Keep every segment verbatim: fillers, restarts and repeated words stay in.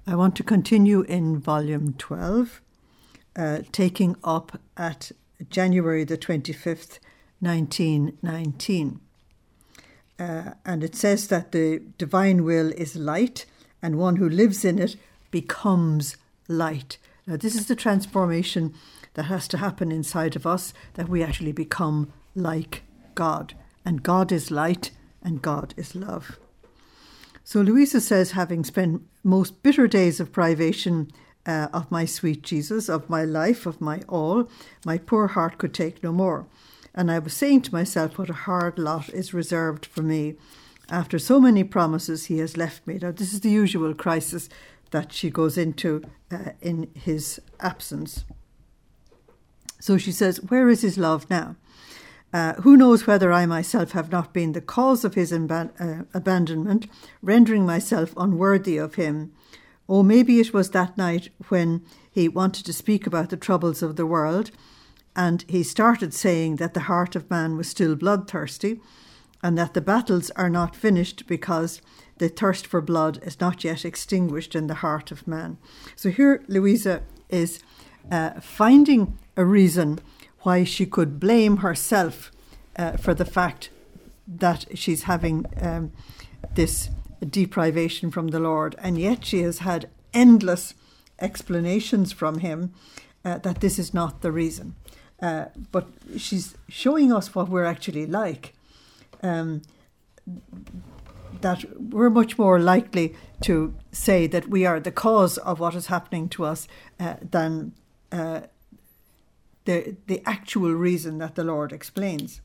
I want to continue in volume twelve, uh, taking up at January the twenty-fifth, nineteen nineteen. Uh, and it says that the divine will is light, and one who lives in it becomes light. Now, this is the transformation that has to happen inside of us, that we actually become like God. And God is light, and God is love. So Louisa says, having spent most bitter days of privation uh, of my sweet Jesus, of my life, of my all, my poor heart could take no more. And I was saying to myself, what a hard lot is reserved for me. After so many promises he has left me. Now, this is the usual crisis that she goes into uh, in his absence. So she says, where is his love now? Uh, who knows whether I myself have not been the cause of his imba- uh, abandonment, rendering myself unworthy of him. Or maybe it was that night when he wanted to speak about the troubles of the world, and he started saying that the heart of man was still bloodthirsty, and that the battles are not finished because the thirst for blood is not yet extinguished in the heart of man. So here Louisa is uh, finding a reason why she could blame herself uh, for the fact that she's having um, this deprivation from the Lord. And yet she has had endless explanations from him uh, that this is not the reason. Uh, but she's showing us what we're actually like. Um, that we're much more likely to say that we are the cause of what is happening to us uh, than uh, the the actual reason that the Lord explains.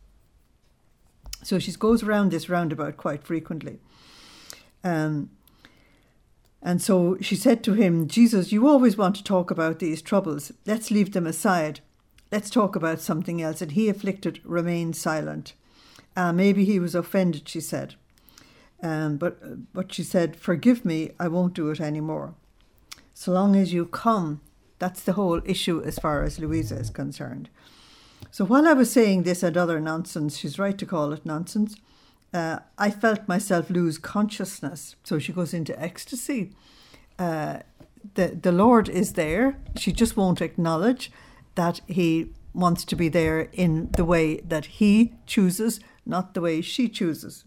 So she goes around this roundabout quite frequently. Um, and so she said to him, Jesus, you always want to talk about these troubles. Let's leave them aside. Let's talk about something else. And he, afflicted, remained silent. Uh, maybe he was offended, she said. Um, but, but she said, forgive me, I won't do it anymore. So long as you come. That's the whole issue as far as Louisa is concerned. So while I was saying this and other nonsense, she's right to call it nonsense, uh, I felt myself lose consciousness. So she goes into ecstasy. Uh, the, the Lord is there. She just won't acknowledge that he wants to be there in the way that he chooses, not the way she chooses.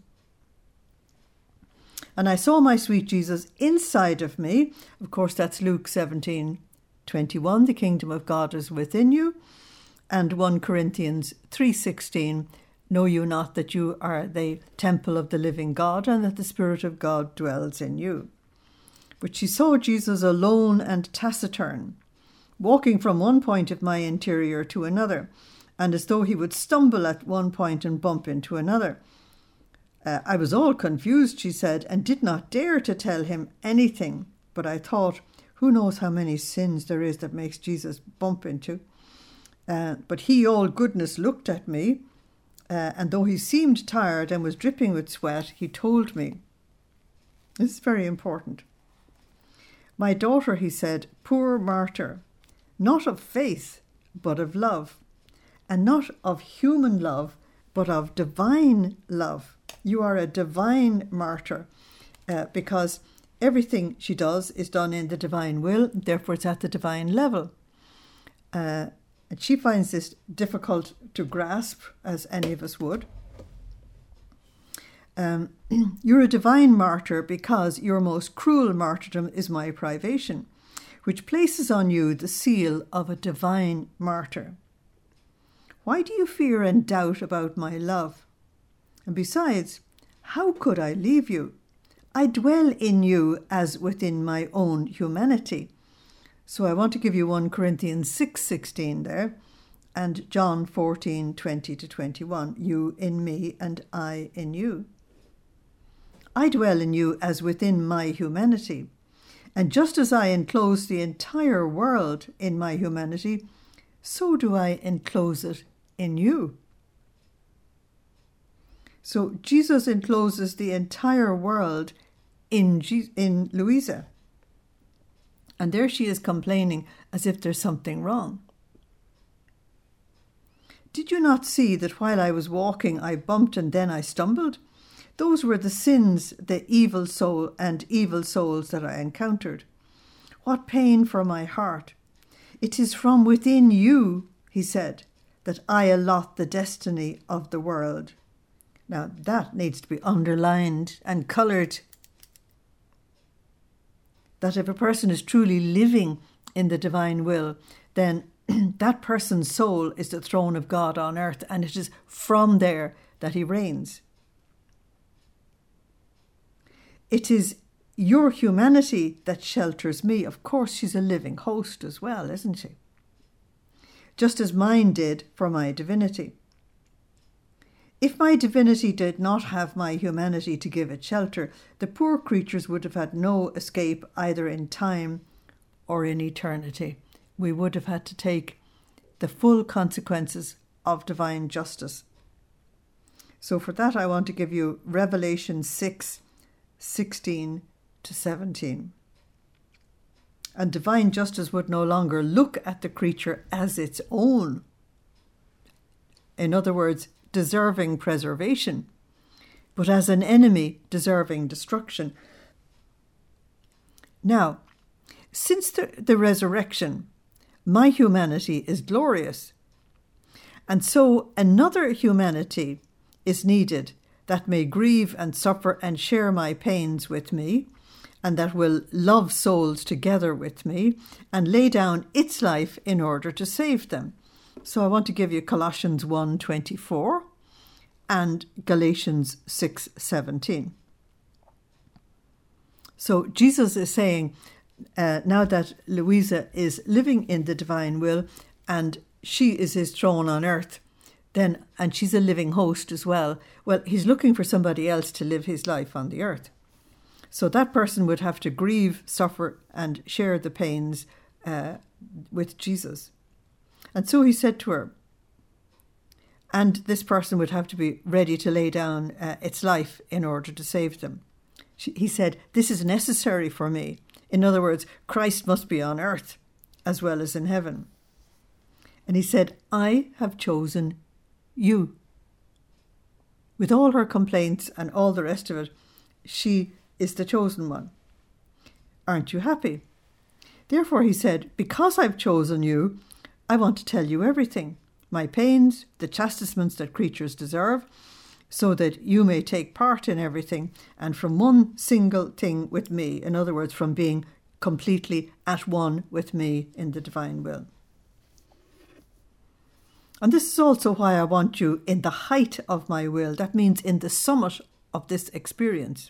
And I saw my sweet Jesus inside of me. Of course, that's Luke seventeen twenty-one, the kingdom of God is within you. And First Corinthians three sixteen, know you not that you are the temple of the living God and that the Spirit of God dwells in you. But she saw Jesus alone and taciturn, walking from one point of my interior to another, and as though he would stumble at one point and bump into another. Uh, I was all confused, she said, and did not dare to tell him anything. But I thought, who knows how many sins there is that makes Jesus bump into. Uh, but he, all goodness, looked at me, uh, and though he seemed tired and was dripping with sweat, he told me. This is very important. My daughter, he said, poor martyr, not of faith, but of love, and not of human love, but of divine love. You are a divine martyr, uh, because everything she does is done in the divine will, therefore it's at the divine level. Uh, and she finds this difficult to grasp, as any of us would. Um, you're a divine martyr because your most cruel martyrdom is my privation, which places on you the seal of a divine martyr. Why do you fear and doubt about my love? And besides, how could I leave you? I dwell in you as within my own humanity. So I want to give you First Corinthians six sixteen there, and John fourteen twenty to twenty-one. You in me and I in you. I dwell in you as within my humanity. And just as I enclose the entire world in my humanity, so do I enclose it in you. So Jesus encloses the entire world in Je- in Louisa. And there she is complaining as if there's something wrong. Did you not see that while I was walking, I bumped and then I stumbled? Those were the sins, the evil soul and evil souls that I encountered. what pain for my heart. It is from within you, he said, that I allot the destiny of the world. Now that needs to be underlined and coloured. That if a person is truly living in the divine will, then that person's soul is the throne of God on earth, and it is from there that he reigns. It is your humanity that shelters me. Of course, she's a living host as well, isn't she? Just as mine did for my divinity. If my divinity did not have my humanity to give it shelter, the poor creatures would have had no escape either in time or in eternity. We would have had to take the full consequences of divine justice. So for that, I want to give you Revelation six, sixteen to seventeen. And divine justice would no longer look at the creature as its own. In other words, deserving preservation, but as an enemy deserving destruction. Now, since the, the resurrection, my humanity is glorious. And so another humanity is needed that may grieve and suffer and share my pains with me, and that will love souls together with me and lay down its life in order to save them. So I want to give you Colossians one twenty-four and Galatians six seventeen. So Jesus is saying, uh, now that Louisa is living in the divine will and she is his throne on earth, then, and she's a living host as well, well, he's looking for somebody else to live his life on the earth. So that person would have to grieve, suffer, and share the pains uh, with Jesus. And so he said to her, and this person would have to be ready to lay down uh, its life in order to save them. She, he said, this is necessary for me. In other words, Christ must be on earth as well as in heaven. And he said, I have chosen you. With all her complaints and all the rest of it, she is the chosen one. Aren't you happy? Therefore, he said, because I've chosen you, I want to tell you everything, my pains, the chastisements that creatures deserve, so that you may take part in everything, and from one single thing with me, in other words, from being completely at one with me in the divine will. And this is also why I want you in the height of my will. That means in the summit of this experience.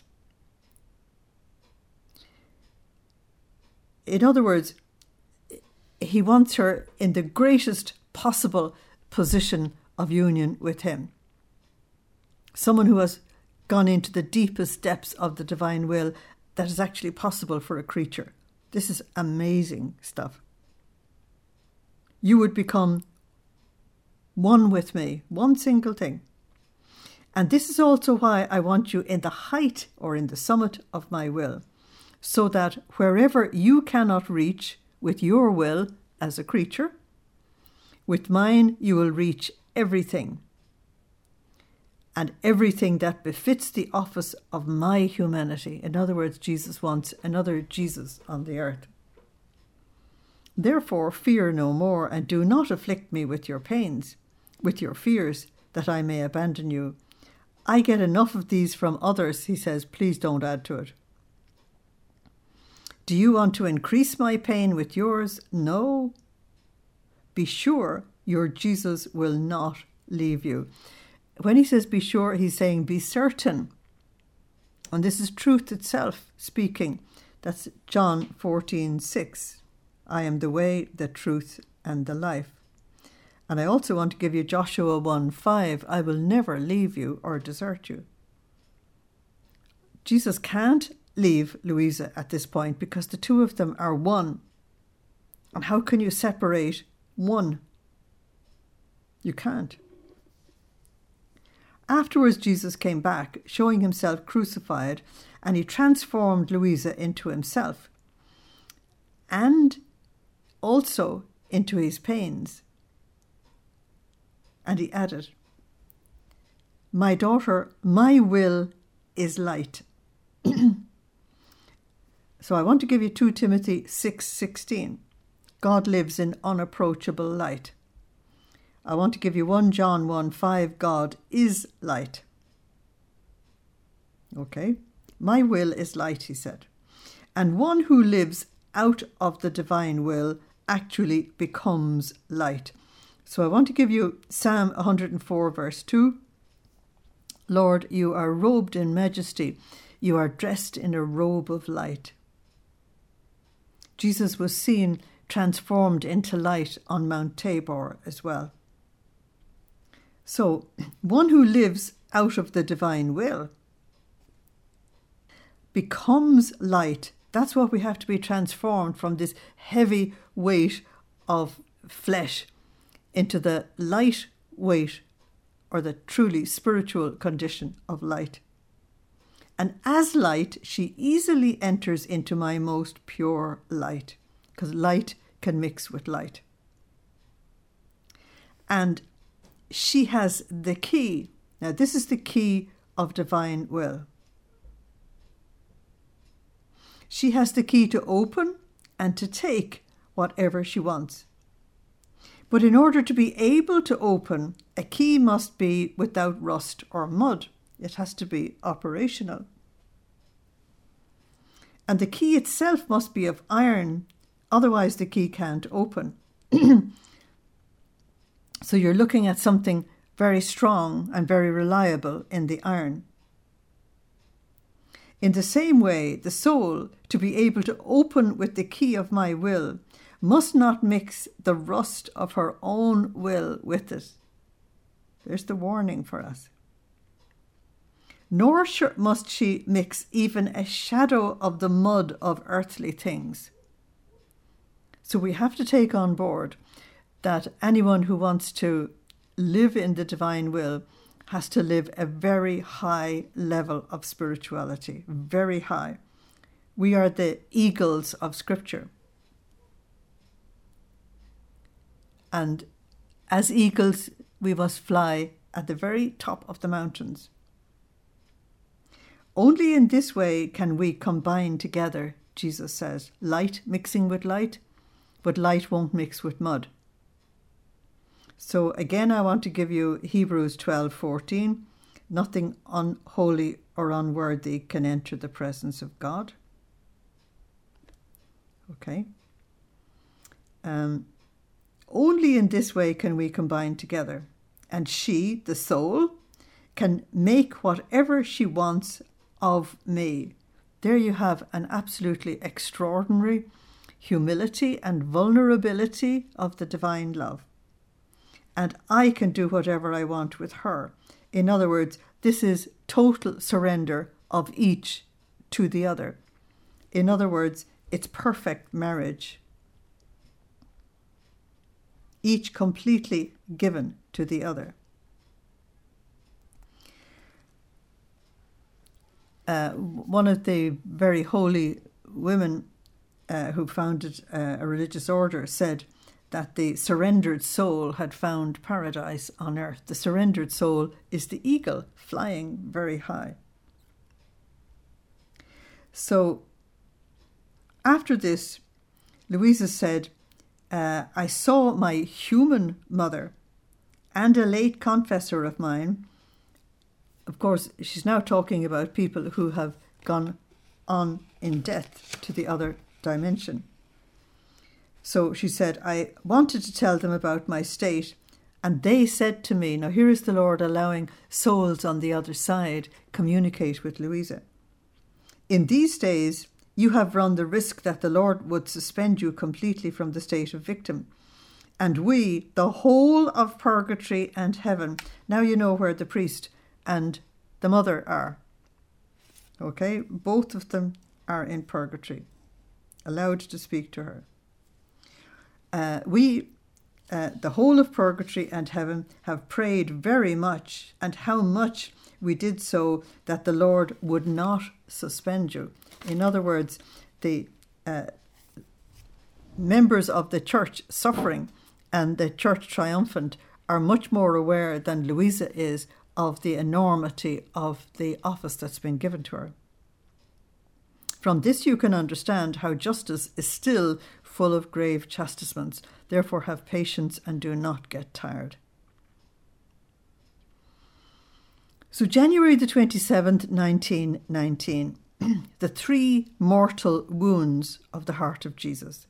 In other words, he wants her in the greatest possible position of union with him. Someone who has gone into the deepest depths of the divine will that is actually possible for a creature. This is amazing stuff. You would become one with me, one single thing. And this is also why I want you in the height or in the summit of my will, so that wherever you cannot reach with your will as a creature, with mine you will reach everything. And everything that befits the office of my humanity. In other words, Jesus wants another Jesus on the earth. Therefore, fear no more, and do not afflict me with your pains, with your fears, that I may abandon you. I get enough of these from others, he says, please don't add to it. Do you want to increase my pain with yours? No. Be sure your Jesus will not leave you. When he says be sure, he's saying be certain. And this is truth itself speaking. That's John fourteen six. I am the way, the truth, and the life. And I also want to give you Joshua one five. I will never leave you or desert you. Jesus can't leave Louisa at this point because the two of them are one. And how can you separate one? You can't. Afterwards, Jesus came back, showing himself crucified, and he transformed Louisa into himself and also into his pains. And he added, my daughter, my will is light. So I want to give you Second Timothy six sixteen. God lives in unapproachable light. I want to give you First John one five. God is light. Okay? My will is light, he said. And one who lives out of the divine will actually becomes light. So I want to give you Psalm one hundred four verse two. Lord, you are robed in majesty. You are dressed in a robe of light. Jesus was seen transformed into light on Mount Tabor as well. So, one who lives out of the divine will becomes light. That's what we have to be transformed from, this heavy weight of flesh into the light weight or the truly spiritual condition of light. And as light, she easily enters into my most pure light, because light can mix with light. And she has the key. Now, this is the key of divine will. She has the key to open and to take whatever she wants. But in order to be able to open, a key must be without rust or mud. It has to be operational. And the key itself must be of iron, otherwise the key can't open. So you're looking at something very strong and very reliable in the iron. In the same way, the soul, to be able to open with the key of my will, must not mix the rust of her own will with it. There's the warning for us. Nor must she mix even a shadow of the mud of earthly things. So we have to take on board that anyone who wants to live in the divine will has to live a very high level of spirituality, very high. We are the eagles of Scripture. And as eagles, we must fly at the very top of the mountains. Only in this way can we combine together, Jesus says, light mixing with light, but light won't mix with mud. So again, I want to give you Hebrews twelve fourteen. Nothing unholy or unworthy can enter the presence of God. Okay. Um, only in this way can we combine together. And she, the soul, can make whatever she wants of me. There you have an absolutely extraordinary humility and vulnerability of the divine love. And I can do whatever I want with her. In other words, this is total surrender of each to the other. In other words, it's perfect marriage. Each completely given to the other. Uh, one of the very holy women uh, who founded uh, a religious order said that the surrendered soul had found paradise on earth. The surrendered soul is the eagle flying very high. So after this, Louisa said, uh, I saw my human mother and a late confessor of mine. Of course, she's now talking about people who have gone on in death to the other dimension. So she said, I wanted to tell them about my state, and they said to me, now here is the Lord allowing souls on the other side communicate with Louisa. In these days, you have run the risk that the Lord would suspend you completely from the state of victim. And we, the whole of purgatory and heaven, now you know where the priest and the mother are. Okay, both of them are in purgatory, allowed to speak to her. Uh, we, uh, the whole of purgatory and heaven, have prayed very much, and how much we did so that the Lord would not suspend you. In other words, the uh, members of the church suffering and the church triumphant are much more aware than Louisa is of the enormity of the office that's been given to her. From this you can understand how justice is still full of grave chastisements. Therefore have patience and do not get tired. So January the twenty-seventh, nineteen nineteen, the three mortal wounds of the heart of Jesus.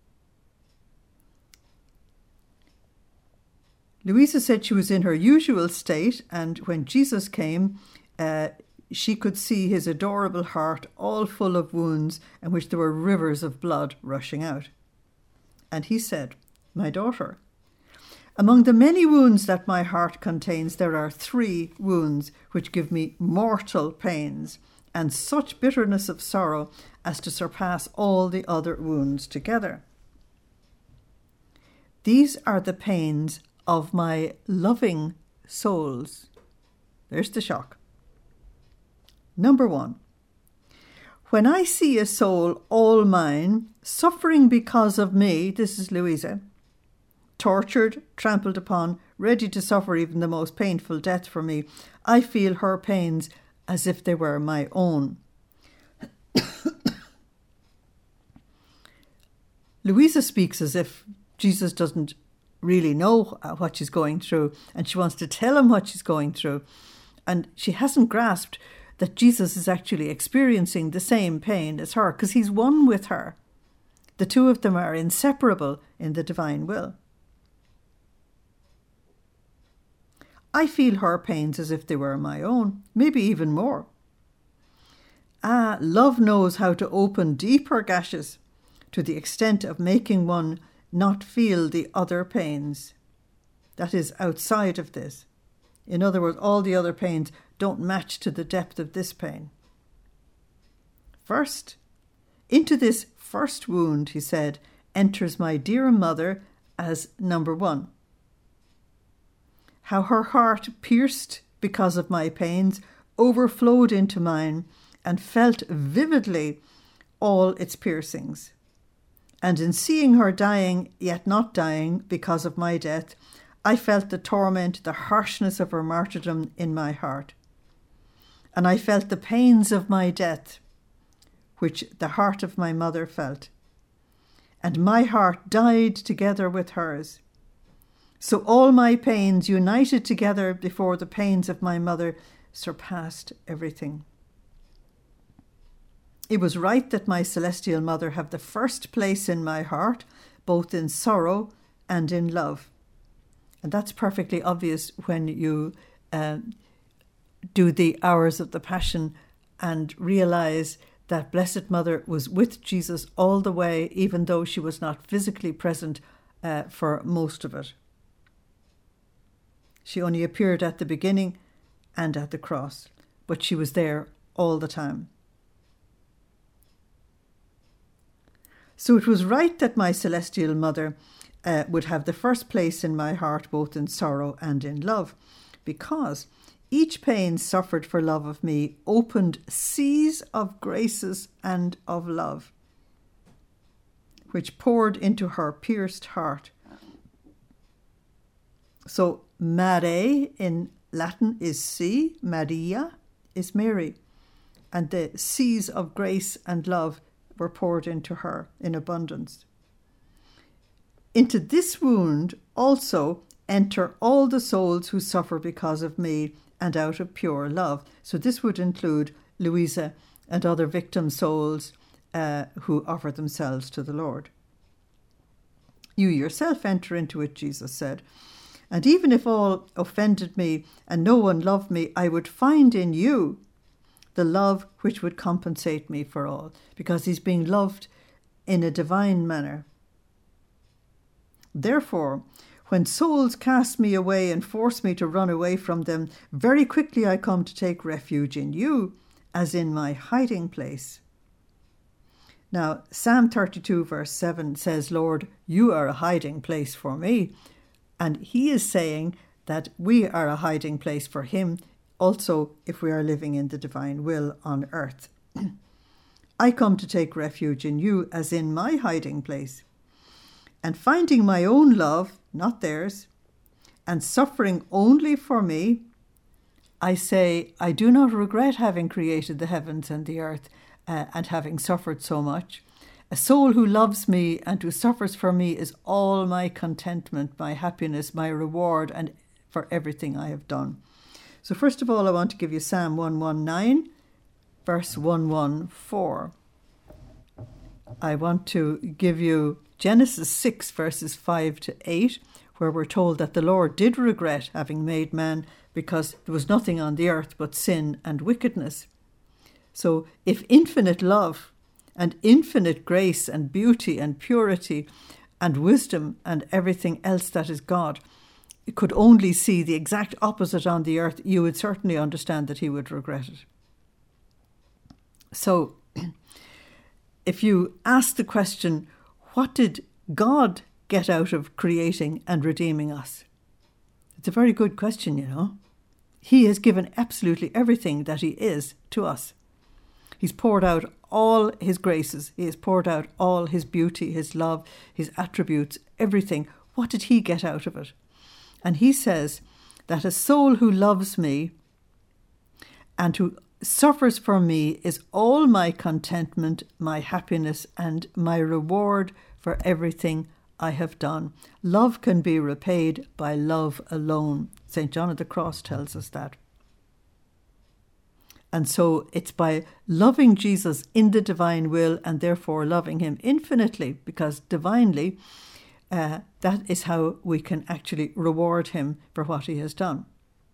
Louisa said she was in her usual state, and when Jesus came, uh, she could see his adorable heart all full of wounds in which there were rivers of blood rushing out. And he said, "My daughter, among the many wounds that my heart contains, there are three wounds which give me mortal pains and such bitterness of sorrow as to surpass all the other wounds together. These are the pains of my loving souls." There's the shock. Number one, when I see a soul all mine, suffering because of me, this is Louisa, tortured, trampled upon, ready to suffer even the most painful death for me, I feel her pains as if they were my own. Louisa speaks as if Jesus doesn't really know what she's going through, and she wants to tell him what she's going through. And she hasn't grasped that Jesus is actually experiencing the same pain as her, because he's one with her. The two of them are inseparable in the divine will. I feel her pains as if they were my own, maybe even more. Ah, love knows how to open deeper gashes to the extent of making one not feel the other pains. That is outside of this. In other words, all the other pains don't match to the depth of this pain. First, into this first wound, he said, enters my dear mother as number one. How her heart, pierced because of my pains, overflowed into mine and felt vividly all its piercings. And in seeing her dying, yet not dying because of my death, I felt the torment, the harshness of her martyrdom in my heart. And I felt the pains of my death, which the heart of my mother felt. And my heart died together with hers. So all my pains united together before the pains of my mother surpassed everything. It was right that my celestial mother have the first place in my heart, both in sorrow and in love. And that's perfectly obvious when you uh, do the hours of the Passion and realize that Blessed Mother was with Jesus all the way, even though she was not physically present uh, for most of it. She only appeared at the beginning and at the cross, but she was there all the time. So it was right that my celestial mother uh, would have the first place in my heart, both in sorrow and in love, because each pain suffered for love of me opened seas of graces and of love, which poured into her pierced heart. So Mare in Latin is sea, Maria is Mary, and the seas of grace and love were poured into her in abundance. Into this wound also enter all the souls who suffer because of me and out of pure love. So this would include Louisa and other victim souls uh, who offer themselves to the Lord. You yourself enter into it, Jesus said. And even if all offended me and no one loved me, I would find in you the love which would compensate me for all, because he's being loved in a divine manner. Therefore, when souls cast me away and force me to run away from them, very quickly I come to take refuge in you, as in my hiding place. Now, Psalm thirty-two verse seven says, Lord, you are a hiding place for me. And he is saying that we are a hiding place for him, also if we are living in the divine will on earth. I come to take refuge in you as in my hiding place. And finding my own love, not theirs, and suffering only for me, I say, I do not regret having created the heavens and the earth uh, and having suffered so much. A soul who loves me and who suffers for me is all my contentment, my happiness, my reward, and for everything I have done. So first of all, I want to give you Psalm one nineteen, verse one fourteen. I want to give you Genesis six, verses five to eight, where we're told that the Lord did regret having made man because there was nothing on the earth but sin and wickedness. So if infinite love and infinite grace and beauty and purity and wisdom and everything else that is God could only see the exact opposite on the earth, you would certainly understand that he would regret it. So if you ask the question, what did God get out of creating and redeeming us? It's a very good question, you know. He has given absolutely everything that he is to us. He's poured out all his graces. He has poured out all his beauty, his love, his attributes, everything. What did he get out of it? And he says that a soul who loves me and who suffers for me is all my contentment, my happiness, and my reward for everything I have done. Love can be repaid by love alone. Saint John of the Cross tells us that. And so it's by loving Jesus in the divine will and therefore loving him infinitely, because divinely, uh, that is how we can actually reward him for what he has done.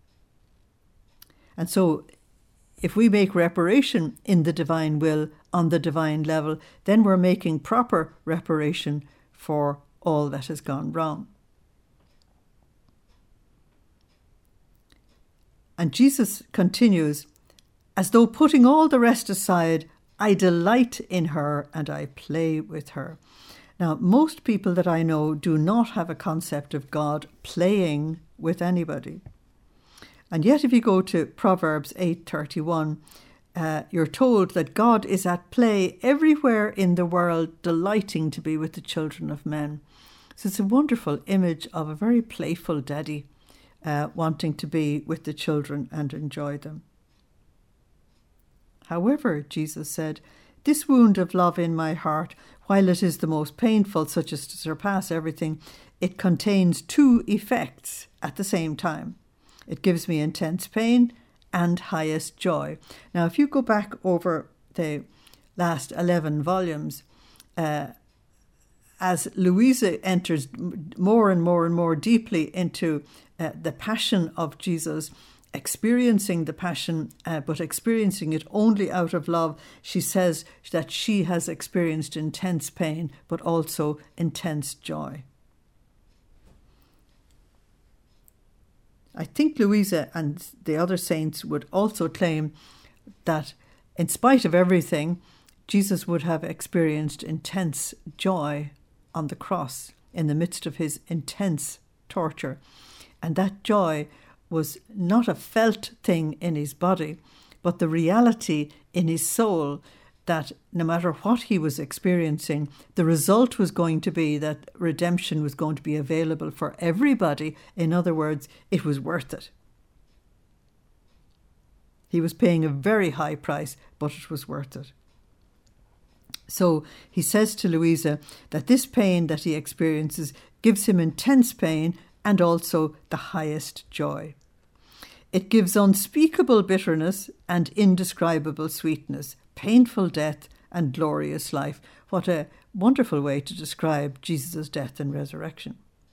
And so if we make reparation in the divine will on the divine level, then we're making proper reparation for all that has gone wrong. And Jesus continues, as though putting all the rest aside, I delight in her and I play with her. Now, most people that I know do not have a concept of God playing with anybody. And yet if you go to Proverbs eight thirty-one, uh, you're told that God is at play everywhere in the world, delighting to be with the children of men. So it's a wonderful image of a very playful daddy uh, wanting to be with the children and enjoy them. However, Jesus said, this wound of love in my heart, while it is the most painful, such as to surpass everything, it contains two effects at the same time. It gives me intense pain and highest joy. Now, if you go back over the last eleven volumes, uh, as Louisa enters more and more and more deeply into uh, the passion of Jesus, experiencing the passion, uh, but experiencing it only out of love, she says that she has experienced intense pain, but also intense joy. I think Louisa and the other saints would also claim that in spite of everything, Jesus would have experienced intense joy on the cross in the midst of his intense torture. And that joy was not a felt thing in his body, but the reality in his soul that no matter what he was experiencing, the result was going to be that redemption was going to be available for everybody. In other words, it was worth it. He was paying a very high price, but it was worth it. So he says to Louisa that this pain that he experiences gives him intense pain and also the highest joy. It gives unspeakable bitterness and indescribable sweetness, painful death and glorious life. What a wonderful way to describe Jesus' death and resurrection.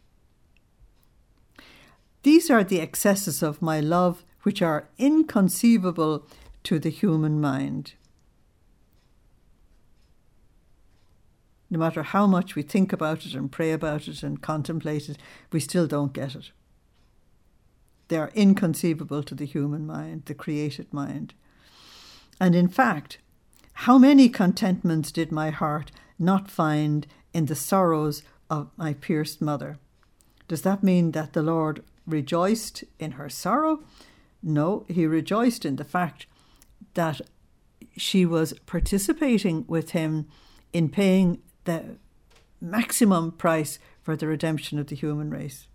These are the excesses of my love, which are inconceivable to the human mind. No matter how much we think about it and pray about it and contemplate it, we still don't get it. They are inconceivable to the human mind, the created mind. And in fact, how many contentments did my heart not find in the sorrows of my pierced mother? Does that mean that the Lord rejoiced in her sorrow? No, he rejoiced in the fact that she was participating with him in paying the maximum price for the redemption of the human race.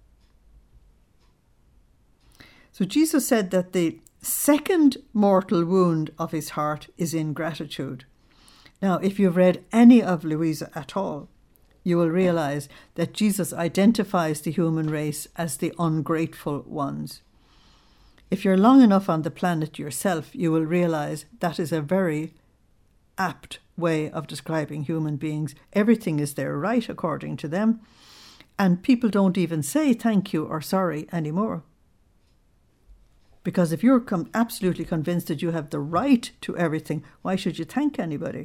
So Jesus said that the second mortal wound of his heart is ingratitude. Now, if you've read any of Louisa at all, you will realize that Jesus identifies the human race as the ungrateful ones. If you're long enough on the planet yourself, you will realize that is a very apt way of describing human beings. Everything is their right according to them, and people don't even say thank you or sorry anymore. Because if you're com- absolutely convinced that you have the right to everything, why should you thank anybody?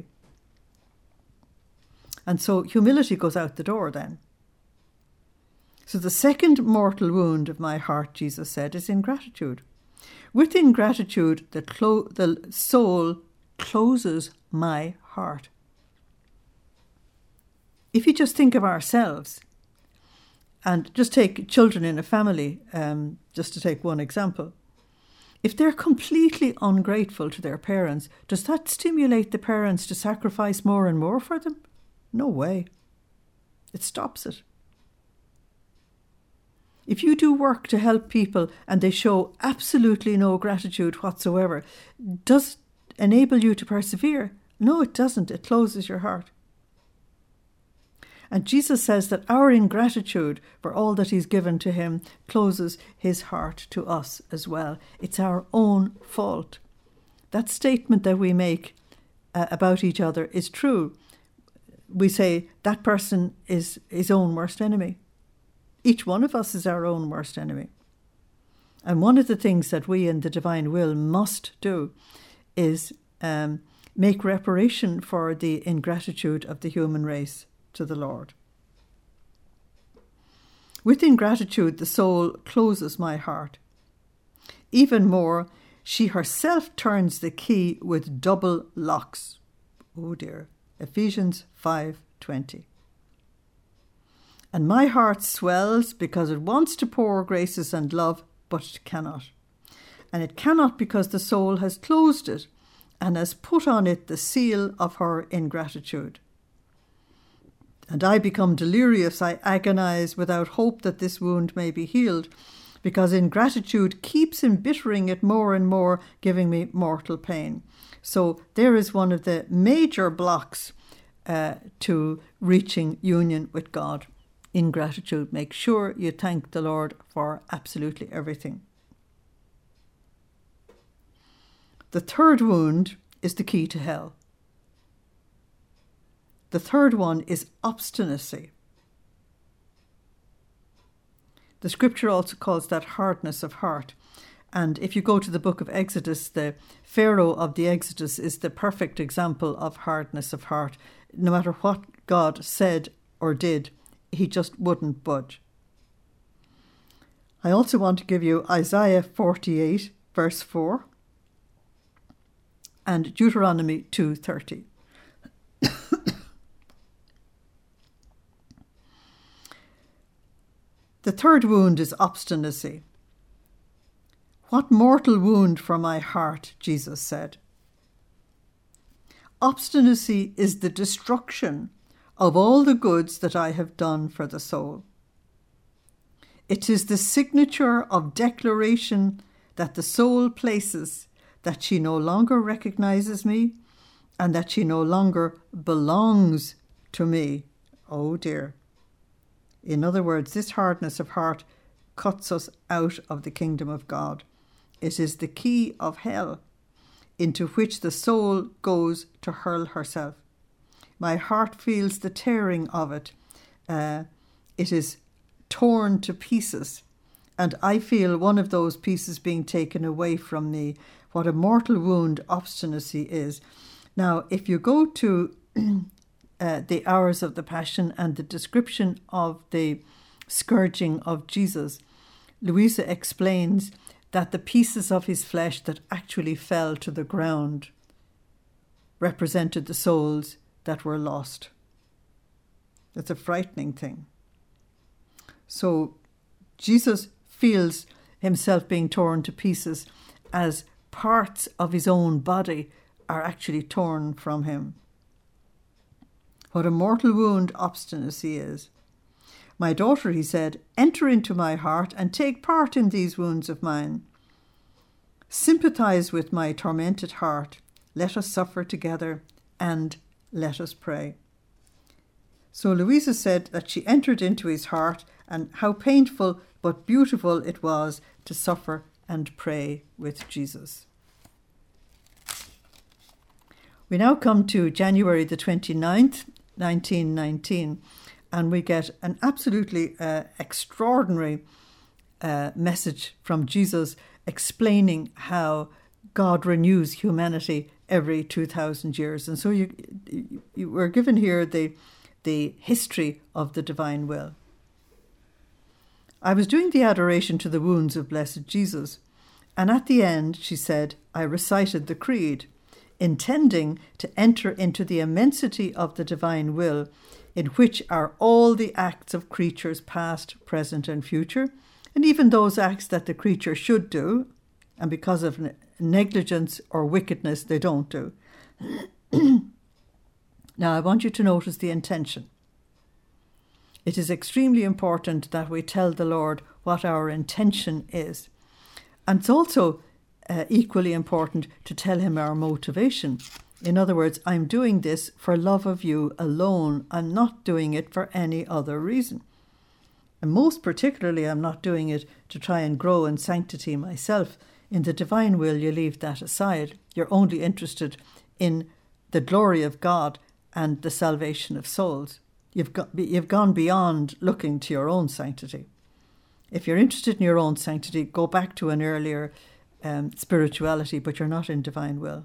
And so humility goes out the door then. So the second mortal wound of my heart, Jesus said, is ingratitude. With ingratitude, the, clo- the soul closes my heart. If you just think of ourselves, and just take children in a family, um, just to take one example, if they're completely ungrateful to their parents, does that stimulate the parents to sacrifice more and more for them? No way. It stops it. If you do work to help people and they show absolutely no gratitude whatsoever, does it enable you to persevere? No, it doesn't. It closes your heart. And Jesus says that our ingratitude for all that he's given to him closes his heart to us as well. It's our own fault. That statement that we make uh, about each other is true. We say that person is his own worst enemy. Each one of us is our own worst enemy. And one of the things that we in the divine will must do is um, make reparation for the ingratitude of the human race to the Lord. With ingratitude, the soul closes my heart. Even more, she herself turns the key with double locks. Oh dear. Ephesians five twenty. And my heart swells because it wants to pour graces and love, but it cannot. And it cannot because the soul has closed it and has put on it the seal of her ingratitude. And I become delirious, I agonize without hope that this wound may be healed, because ingratitude keeps embittering it more and more, giving me mortal pain. So there is one of the major blocks uh, to reaching union with God. Ingratitude. Make sure you thank the Lord for absolutely everything. The third wound is the key to hell. The third one is obstinacy. The scripture also calls that hardness of heart. And if you go to the book of Exodus, the Pharaoh of the Exodus is the perfect example of hardness of heart. No matter what God said or did, he just wouldn't budge. I also want to give you Isaiah forty-eight, verse four, and Deuteronomy two thirty. The third wound is obstinacy. What mortal wound for my heart, Jesus said. Obstinacy is the destruction of all the goods that I have done for the soul. It is the signature of declaration that the soul places that she no longer recognizes me and that she no longer belongs to me. Oh dear. In other words, this hardness of heart cuts us out of the kingdom of God. It is the key of hell into which the soul goes to hurl herself. My heart feels the tearing of it. Uh, it is torn to pieces, and I feel one of those pieces being taken away from me. What a mortal wound obstinacy is. Now, if you go to uh, the hours of the Passion and the description of the scourging of Jesus, Louisa explains that the pieces of his flesh that actually fell to the ground represented the souls that were lost. That's a frightening thing. So Jesus feels himself being torn to pieces as parts of his own body are actually torn from him. What a mortal wound obstinacy is. My daughter, he said, enter into my heart and take part in these wounds of mine. Sympathize with my tormented heart. Let us suffer together and Let us pray. So Louisa said that she entered into his heart, and how painful but beautiful it was to suffer and pray with Jesus. We now come to January the twenty-ninth, nineteen nineteen, and we get an absolutely uh, extraordinary uh, message from Jesus explaining how God renews humanity every two thousand years. And so you, you were given here the, the history of the divine will. I was doing the adoration to the wounds of blessed Jesus, and at the end, she said, I recited the creed, intending to enter into the immensity of the divine will, in which are all the acts of creatures past, present and future, and even those acts that the creature should do, and because of negligence or wickedness they don't do. Now I want you to notice the intention. It is extremely important that we tell the Lord what our intention is. And it's also uh, equally important to tell him our motivation. In other words, I'm doing this for love of you alone. I'm not doing it for any other reason. And most particularly, I'm not doing it to try and grow in sanctity myself. In the divine will, you leave that aside. You're only interested in the glory of God and the salvation of souls. You've got, you've gone beyond looking to your own sanctity. If you're interested in your own sanctity, go back to an earlier um, spirituality, but you're not in divine will.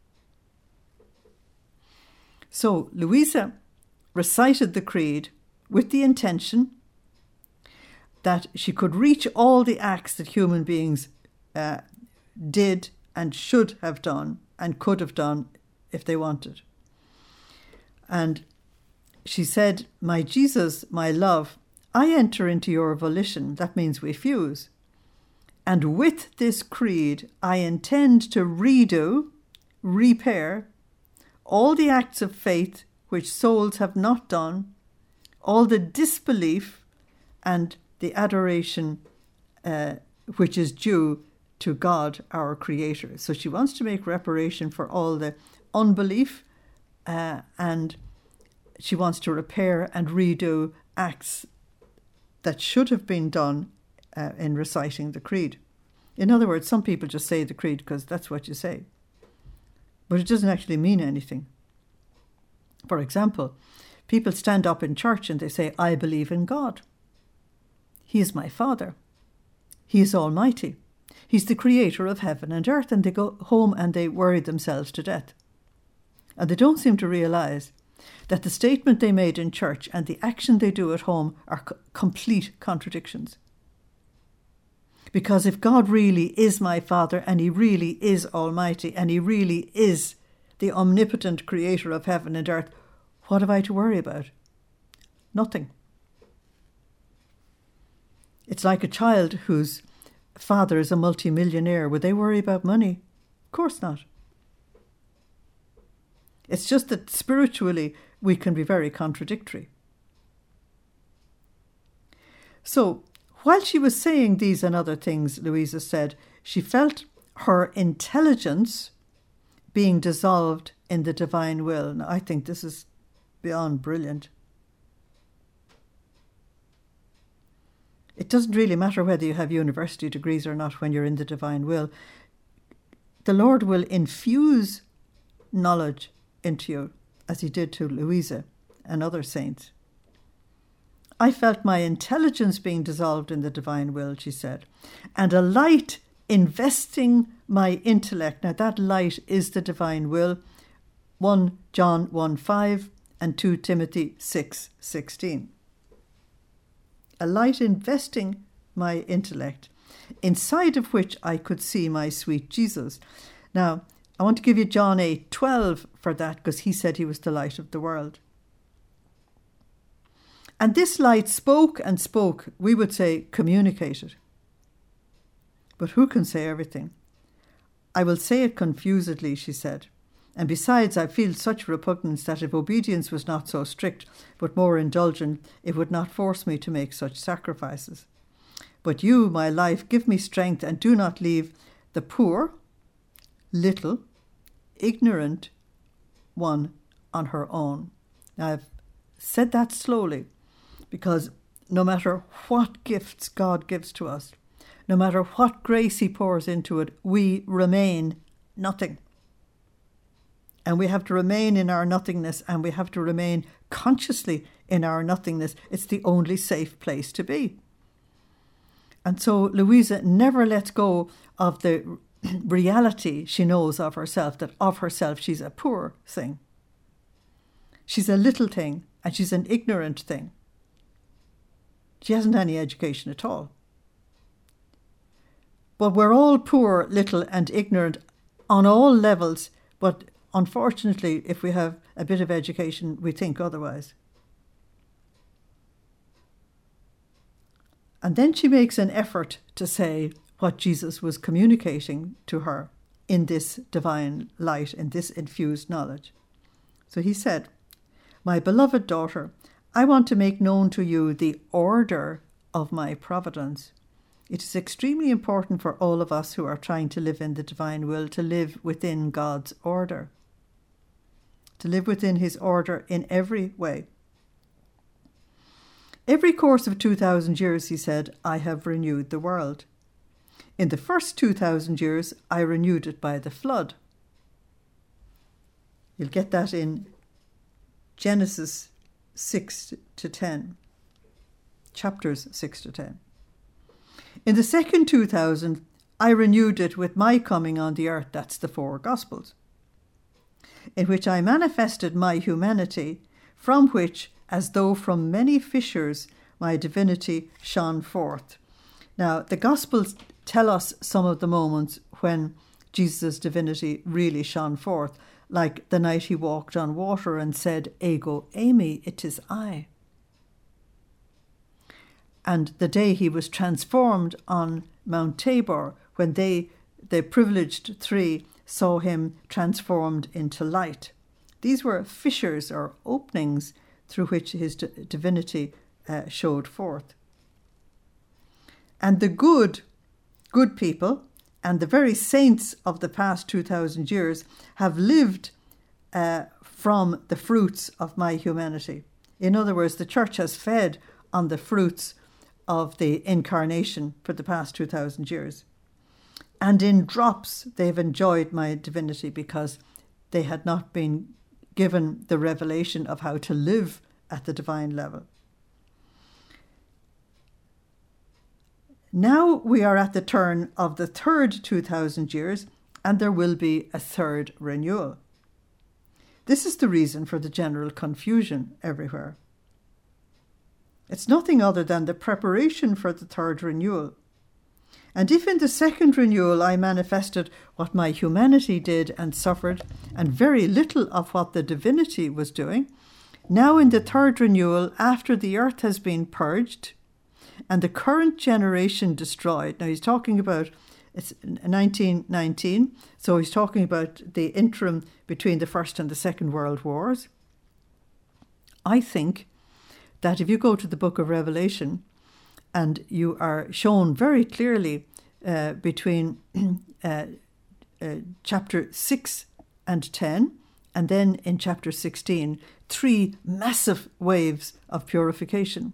So Louisa recited the creed with the intention that she could reach all the acts that human beings uh, did and should have done and could have done if they wanted. And she said, my Jesus, my love, I enter into your volition. That means we fuse. And with this creed, I intend to redo, repair, all the acts of faith which souls have not done, all the disbelief and the adoration uh, which is due to God, our Creator. So she wants to make reparation for all the unbelief uh, and she wants to repair and redo acts that should have been done uh, in reciting the creed. In other words, some people just say the creed because that's what you say. But it doesn't actually mean anything. For example, people stand up in church and they say, I believe in God. He is my Father. He is almighty. He's the creator of heaven and earth. And they go home and they worry themselves to death. And they don't seem to realize that the statement they made in church and the action they do at home are co- complete contradictions. Because if God really is my Father and he really is almighty and he really is the omnipotent creator of heaven and earth, what have I to worry about? Nothing. It's like a child whose father is a multimillionaire. Would they worry about money? Of course not. It's just that spiritually we can be very contradictory. So, while she was saying these and other things, Louisa said, she felt her intelligence being dissolved in the divine will. Now, I think this is beyond brilliant. It doesn't really matter whether you have university degrees or not when you're in the divine will. The Lord will infuse knowledge into you, as he did to Louisa and other saints. I felt my intelligence being dissolved in the divine will, she said, and a light investing my intellect. Now that light is the divine will, First John one five and Second Timothy six sixteen. A light investing my intellect, inside of which I could see my sweet Jesus. Now, I want to give you John eight twelve for that, because he said he was the light of the world. And this light spoke and spoke, we would say communicated. But who can say everything? I will say it confusedly, she said. And besides, I feel such repugnance that if obedience was not so strict, but more indulgent, it would not force me to make such sacrifices. But you, my life, give me strength and do not leave the poor, little, ignorant one on her own. Now, I've said that slowly because no matter what gifts God gives to us, no matter what grace he pours into it, we remain nothing. And we have to remain in our nothingness, and we have to remain consciously in our nothingness. It's the only safe place to be. And so Louisa never lets go of the reality she knows of herself, that of herself she's a poor thing. She's a little thing, and she's an ignorant thing. She hasn't any education at all. But we're all poor, little, and ignorant on all levels, but unfortunately, if we have a bit of education, we think otherwise. And then she makes an effort to say what Jesus was communicating to her in this divine light, in this infused knowledge. So he said, "My beloved daughter, I want to make known to you the order of my providence. It is extremely important for all of us who are trying to live in the divine will to live within God's order, to live within his order in every way. Every course of two thousand years, he said, I have renewed the world. In the first two thousand years, I renewed it by the flood." You'll get that in Genesis six to ten, chapters six to ten. In the second two thousand, I renewed it with my coming on the earth, that's the four Gospels, in which I manifested my humanity, from which, as though from many fissures, my divinity shone forth. Now, the Gospels tell us some of the moments when Jesus' divinity really shone forth, like the night he walked on water and said, "Ego eimi, it is I." And the day he was transformed on Mount Tabor, when they, the privileged three, saw him transformed into light. These were fissures or openings through which his d- divinity uh, showed forth. And the good, good people and the very saints of the past two thousand years have lived uh, from the fruits of my humanity. In other words, the church has fed on the fruits of the incarnation for the past two thousand years. And in drops, they've enjoyed my divinity because they had not been given the revelation of how to live at the divine level. Now we are at the turn of the third two thousand years, and there will be a third renewal. This is the reason for the general confusion everywhere. It's nothing other than the preparation for the third renewal. And if in the second renewal I manifested what my humanity did and suffered, and very little of what the divinity was doing, now in the third renewal, after the earth has been purged and the current generation destroyed, now he's talking about, it's nineteen nineteen, so he's talking about the interim between the First and the Second World Wars. I think that if you go to the book of Revelation and you are shown very clearly uh, between uh, uh, chapter six and ten, and then in chapter sixteen, three massive waves of purification.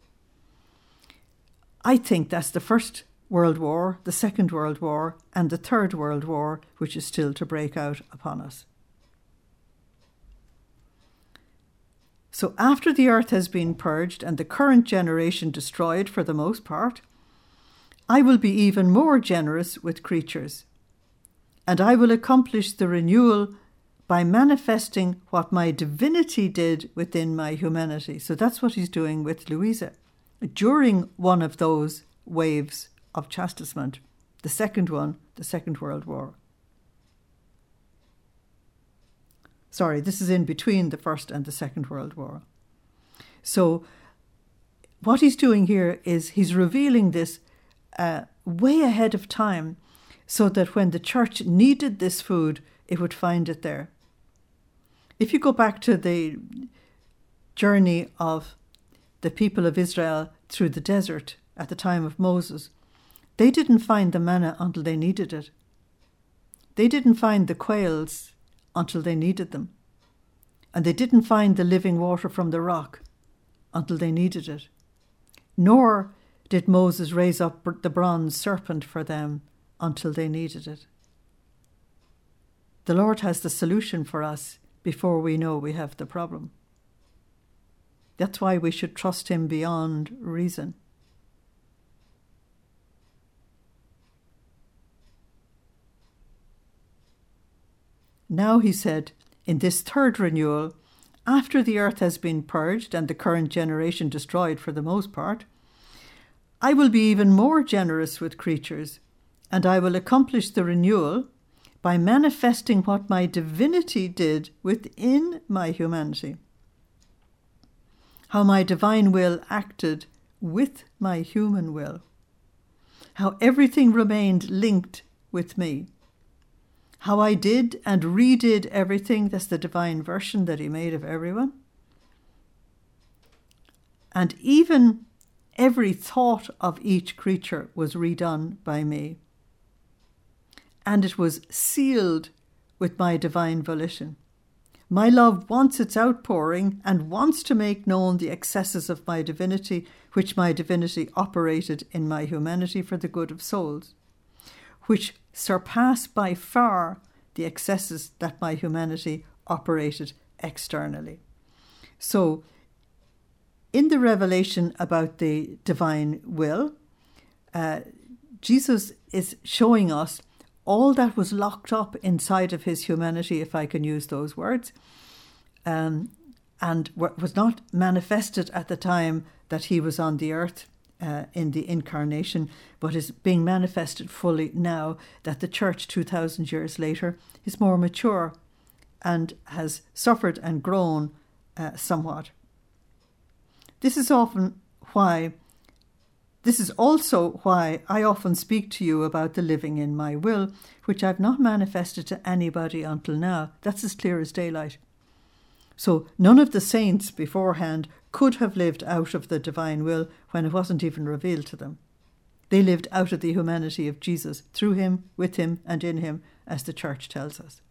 I think that's the First World War, the Second World War, and the Third World War, which is still to break out upon us. So after the earth has been purged and the current generation destroyed for the most part, I will be even more generous with creatures, and I will accomplish the renewal by manifesting what my divinity did within my humanity. So that's what he's doing with Louisa. During one of those waves of chastisement, the second one, the Second World War. Sorry, this is in between the First and the Second World War. So what he's doing here is he's revealing this uh, way ahead of time so that when the church needed this food, it would find it there. If you go back to the journey of the people of Israel through the desert at the time of Moses, they didn't find the manna until they needed it. They didn't find the quails until they needed them. and they didn't find the living water from the rock until they needed it. Nor did Moses raise up the bronze serpent for them until they needed it. The Lord has the solution for us before we know we have the problem. That's why we should trust him beyond reason. Now, he said, in this third renewal, after the earth has been purged and the current generation destroyed for the most part, I will be even more generous with creatures, and I will accomplish the renewal by manifesting what my divinity did within my humanity. How my divine will acted with my human will. How everything remained linked with me. How I did and redid everything. That's the divine version that he made of everyone. And even every thought of each creature was redone by me. And it was sealed with my divine volition. My love wants its outpouring and wants to make known the excesses of my divinity, which my divinity operated in my humanity for the good of souls, which surpass by far the excesses that my humanity operated externally. So, in the revelation about the divine will, uh, Jesus is showing us all that was locked up inside of his humanity, if I can use those words, um, and was not manifested at the time that he was on the earth uh, in the incarnation, but is being manifested fully now that the church two thousand years later is more mature and has suffered and grown uh, somewhat. This is often why This is also why I often speak to you about the living in my will, which I've not manifested to anybody until now. That's as clear as daylight. So none of the saints beforehand could have lived out of the divine will when it wasn't even revealed to them. They lived out of the humanity of Jesus, through him, with him, and in him, as the church tells us.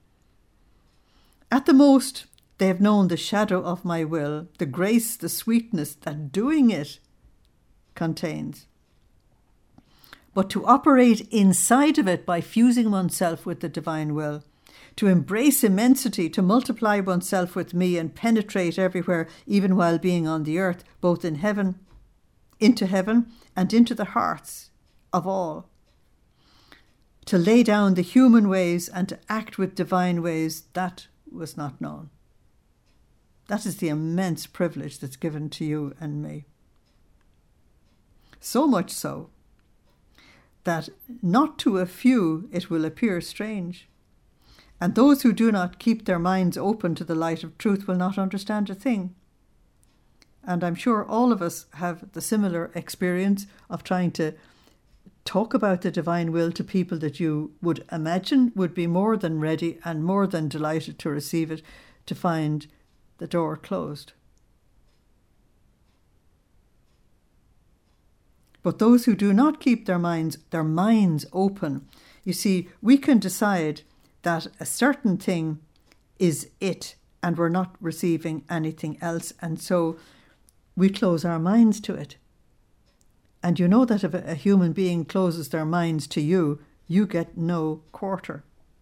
At the most, they have known the shadow of my will, the grace, the sweetness that doing it contains. But to operate inside of it by fusing oneself with the divine will, to embrace immensity, to multiply oneself with me and penetrate everywhere, even while being on the earth, both in heaven, into heaven, and into the hearts of all. To lay down the human ways and to act with divine ways, that was not known. That is the immense privilege that's given to you and me. So much so that not to a few it will appear strange. And those who do not keep their minds open to the light of truth will not understand a thing. And I'm sure all of us have the similar experience of trying to talk about the divine will to people that you would imagine would be more than ready and more than delighted to receive it, to find the door closed. But those who do not keep their minds, their minds open, you see, we can decide that a certain thing is it and we're not receiving anything else, and so we close our minds to it. And you know that if a human being closes their minds to you, you get no quarter.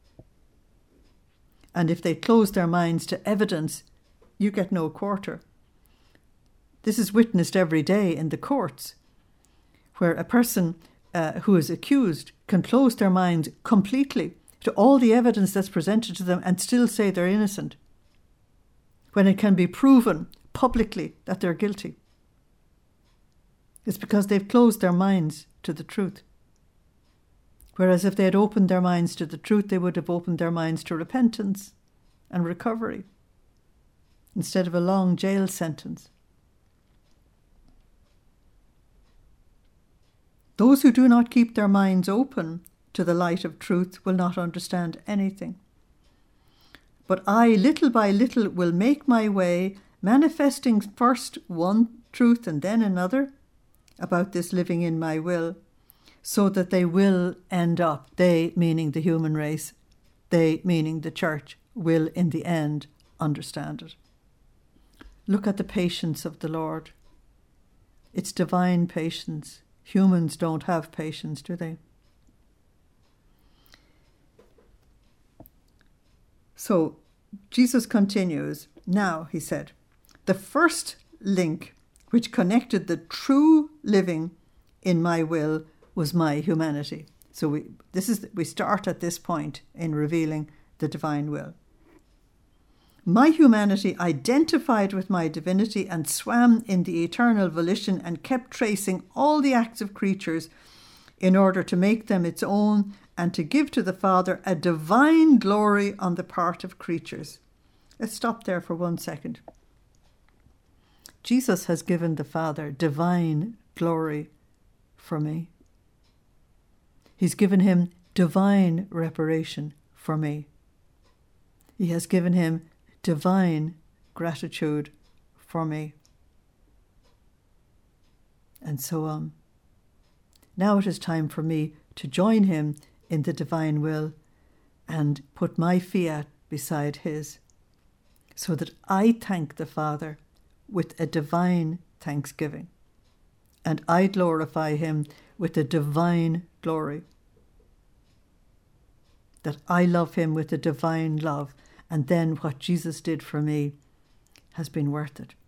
And if they close their minds to evidence, you get no quarter. This is witnessed every day in the courts, where a person uh, who is accused can close their minds completely to all the evidence that's presented to them and still say they're innocent, when it can be proven publicly that they're guilty. It's because they've closed their minds to the truth. Whereas if they had opened their minds to the truth, they would have opened their minds to repentance and recovery, instead of a long jail sentence. Those who do not keep their minds open to the light of truth will not understand anything. But I, little by little, will make my way, manifesting first one truth and then another about this living in my will, so that they will end up, they meaning the human race, they meaning the church, will in the end understand it. Look at the patience of the Lord. It's divine patience. Humans don't have patience, do they? So Jesus continues, now, he said, the first link which connected the true living in my will was my humanity. So we this is we start at this point in revealing the divine will. My humanity identified with my divinity and swam in the eternal volition and kept tracing all the acts of creatures in order to make them its own and to give to the Father a divine glory on the part of creatures. Let's stop there for one second. Jesus has given the Father divine glory for me. He's given him divine reparation for me. He has given him divine gratitude for me. And so on. Now it is time for me to join him in the divine will and put my fiat beside his, so that I thank the Father with a divine thanksgiving, and I glorify him with a divine glory. That I love him with a divine love, and then what Jesus did for me has been worth it.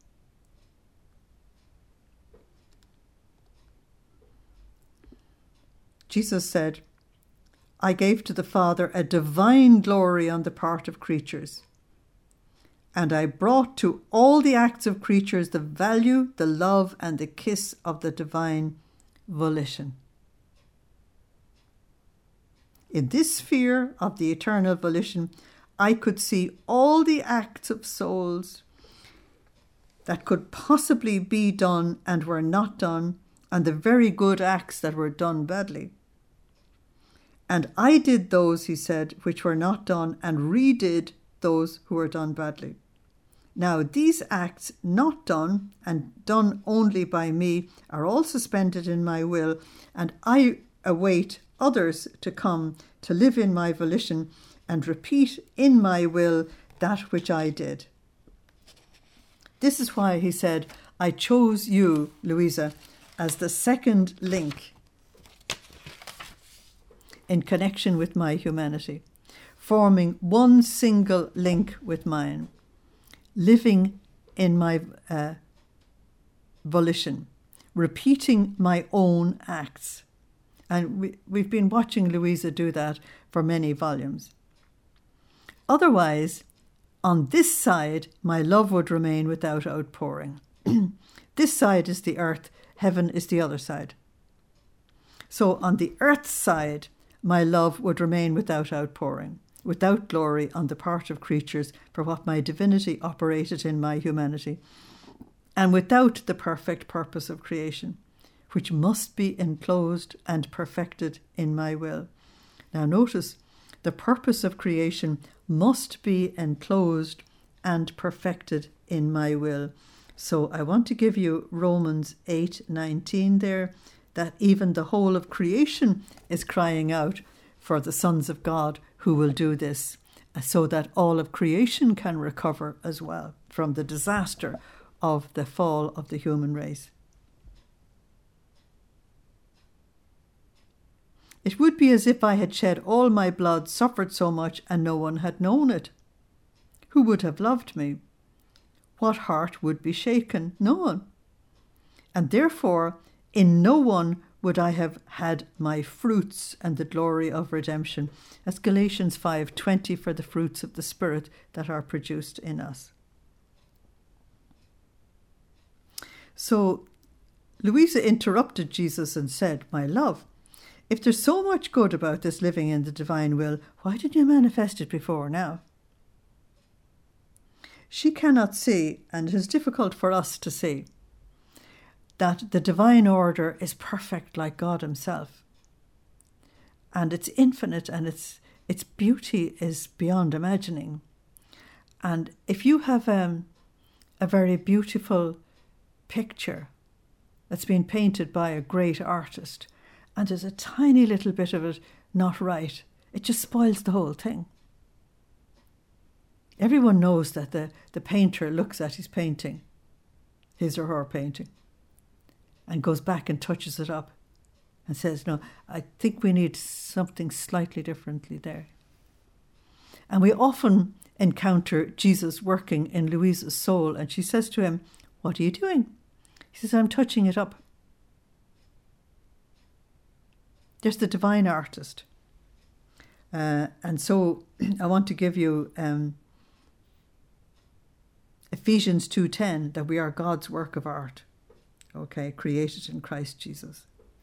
Jesus said, I gave to the Father a divine glory on the part of creatures, and I brought to all the acts of creatures the value, the love, and the kiss of the divine volition. In this sphere of the eternal volition, I could see all the acts of souls that could possibly be done and were not done, and the very good acts that were done badly. And I did those, he said, which were not done, and redid those who were done badly. Now these acts not done, and done only by me, are all suspended in my will, and I await others to come to live in my volition and repeat in my will that which I did. This is why he said, I chose you, Louisa, as the second link in connection with my humanity, forming one single link with mine, living in my uh, volition, repeating my own acts. And we, we've been watching Louisa do that for many volumes. Otherwise, on this side, my love would remain without outpouring. This side is the earth, heaven is the other side. So on the earth's side, my love would remain without outpouring, without glory on the part of creatures for what my divinity operated in my humanity, and without the perfect purpose of creation, which must be enclosed and perfected in my will. Now notice, the purpose of creation must be enclosed and perfected in my will. So I want to give you Romans eight nineteen there, that even the whole of creation is crying out for the sons of God who will do this, so that all of creation can recover as well from the disaster of the fall of the human race. It would be as if I had shed all my blood, suffered so much, and no one had known it. Who would have loved me? What heart would be shaken? No one. And therefore, in no one would I have had my fruits and the glory of redemption. That's Galatians five twenty, for the fruits of the Spirit that are produced in us. So Louisa interrupted Jesus and said, my love, if there's so much good about this living in the divine will, why didn't you manifest it before now? She cannot see, and it is difficult for us to see, that the divine order is perfect like God himself. And it's infinite, and its its beauty is beyond imagining. And if you have um, a very beautiful picture that's been painted by a great artist, and there's a tiny little bit of it not right, it just spoils the whole thing. Everyone knows that the, the painter looks at his painting, his or her painting, and goes back and touches it up and says, no, I think we need something slightly differently there. And we often encounter Jesus working in Louisa's soul, and she says to him, what are you doing? He says, I'm touching it up. There's the divine artist. Uh, and so I want to give you um, Ephesians two ten, that we are God's work of art, okay, created in Christ Jesus.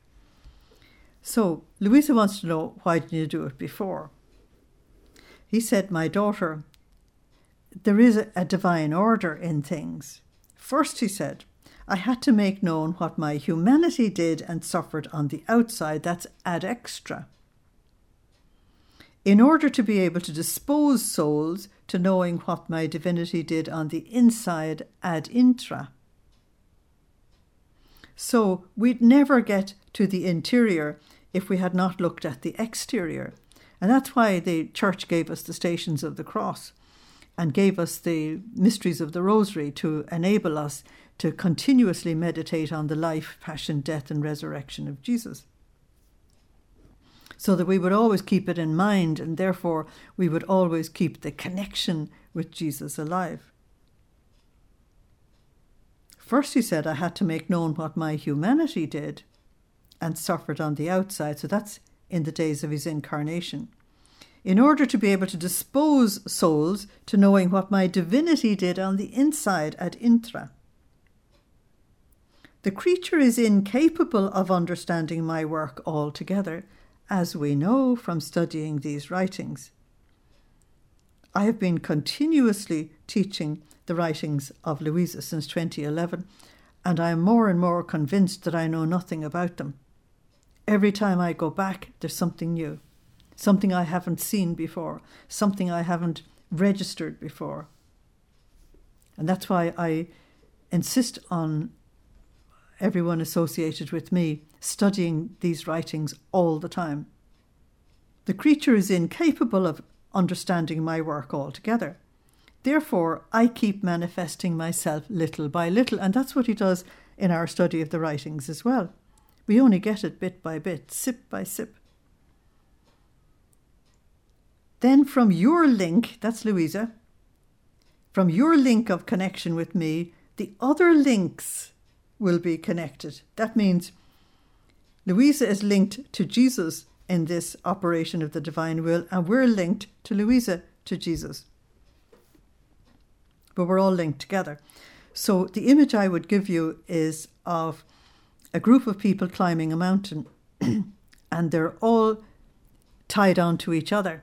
So Louisa wants to know, why didn't you do it before? He said, my daughter, there is a, a divine order in things. First, he said, I had to make known what my humanity did and suffered on the outside. That's ad extra. In order to be able to dispose souls to knowing what my divinity did on the inside, ad intra. So we'd never get to the interior if we had not looked at the exterior. And that's why the church gave us the Stations of the Cross and gave us the mysteries of the Rosary to enable us to continuously meditate on the life, passion, death, and resurrection of Jesus, so that we would always keep it in mind, and therefore we would always keep the connection with Jesus alive. First, he said, I had to make known what my humanity did and suffered on the outside. So that's in the days of his incarnation. In order to be able to dispose souls to knowing what my divinity did on the inside, ad intra. The creature is incapable of understanding my work altogether, as we know from studying these writings. I have been continuously teaching the writings of Louisa since twenty eleven, and I am more and more convinced that I know nothing about them. Every time I go back, there's something new, something I haven't seen before, something I haven't registered before. And that's why I insist on everyone associated with me studying these writings all the time. The creature is incapable of understanding my work altogether. Therefore, I keep manifesting myself little by little, and that's what he does in our study of the writings as well. We only get it bit by bit, sip by sip. Then from your link, that's Louisa, from your link of connection with me, the other links will be connected. That means Louisa is linked to Jesus in this operation of the divine will, and we're linked to Louisa, to Jesus. But we're all linked together. So the image I would give you is of a group of people climbing a mountain, and they're all tied on to each other.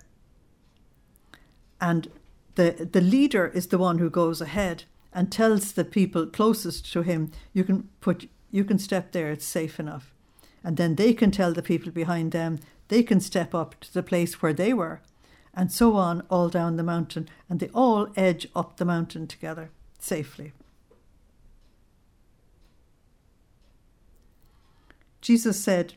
And the, the leader is the one who goes ahead and tells the people closest to him, you can put, you can step there, it's safe enough. And then they can tell the people behind them, they can step up to the place where they were, and so on all down the mountain, and they all edge up the mountain together safely. Jesus said,